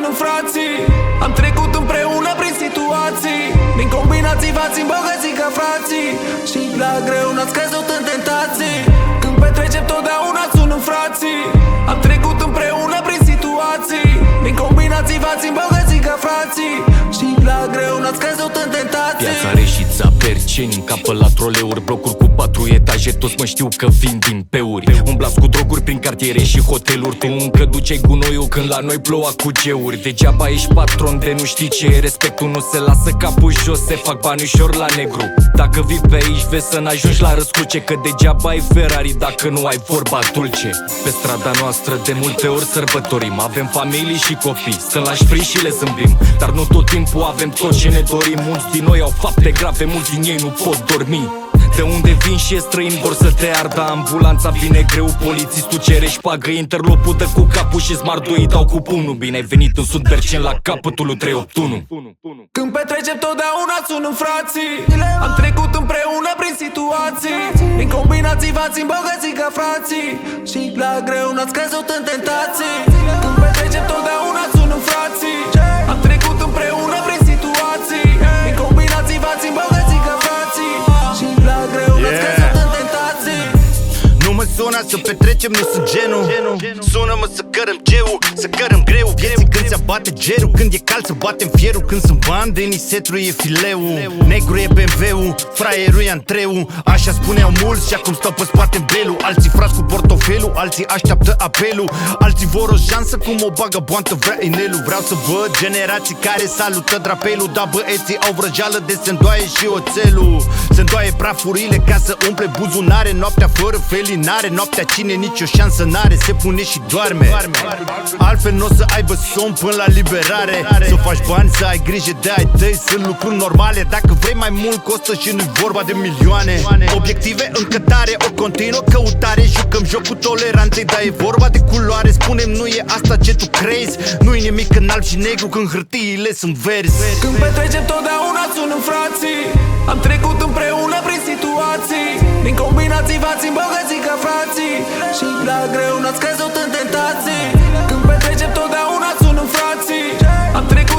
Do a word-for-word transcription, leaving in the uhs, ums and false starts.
sună frații. Am trecut împreună prin situații, din combinații v-ați îmbogățit ca frații. Și la greu n-ați căzut în tentații. Când petrecem totdeauna sună frații. Am trecut împreună prin situații, din combinații v-ați îmbogățit ca frații. Și la greu n-ați căzut în tentații. Piața Reșița, Berceni, încapă la troleuri, blocuri cu patru etaje, toți mă știu că vin din peuri. Umblați cu droguri prin cartiere și hoteluri, tu încă duceai gunoiul când la noi ploua cu geuri. Degeaba ești patron de nu știi ce e, respectul nu se lasă capul jos, se fac bani ușor la negru. Dacă vii pe aici vezi să n-ajungi la răscruce, că degeaba ai Ferrari dacă nu ai vorba dulce. Pe strada noastră de multe ori sărbătorim, avem familii și copii, stăm la șpri și le zâmbim, dar nu tot timpul avem tot ce ne dorim. Mulți din noi au fapte grave, mulți din ei nu pot dormi. De unde vin și e străin vor să te ardă, ambulanța vine greu, polițistul cere șpagă, interlopul dă cu capul și smarduii dau cu pumnul. Bine ai venit în sud Berceni la capătul lui trei opt unu. Când petrecem totdeauna sună frații. Am trecut împreună prin situații, din combinații v-ați îmbogățit ca frații. Și la greu n-ați căzut în tentații. Când petrecem totdeauna sună frații. Am trecut împreună prin situații, din combinații v-ați îmbogățit ca frații. Și la greu n-ați căzut în tentații. Nu mă suna să petrecem, nu sunt genul. Sună-mă să cărăm geul, să cărăm greu. Vieții când se abate gerul, când e cald să batem fierul. Când sunt bani de nisetru e fileul. Negru e B M W-ul, fraierul e Andreu. Așa spuneau mulți și acum stau pe spate în belul. Alții frați cu portofelul, alții așteaptă apelul. Alții vor o șansă cum o bagă boantă vrea inelul. Vreau să văd generații care salută drapelul, dar băieții au vrăjeală de se-ndoaie și oțelul. Se-ndoaie prafurile ca să umple buzunare. Noaptea fără felinare, noaptea cine nicio șansă n-are, se pune și doarme. Altfel n-o să aibă somn până la liberare. Să faci bani, să ai grijă de ai tăi, sunt lucruri normale. Dacă vrei mai mult costă și nu-i vorba de milioane. Obiective încă tare, o continuă căutare. Jucăm jocul toleranței, dar e vorba de culoare. Spunem nu e asta ce tu crezi, nu-i nimic în alb și negru când hârtiile sunt verzi. Când petrecem totdeauna sună frații. Am trecut împreună prin situații, din combinații v-ați îmbogățit ca frații. Și la greu n-ați căzut în tentații. Când petrecem totdeauna sună frații. Am trecut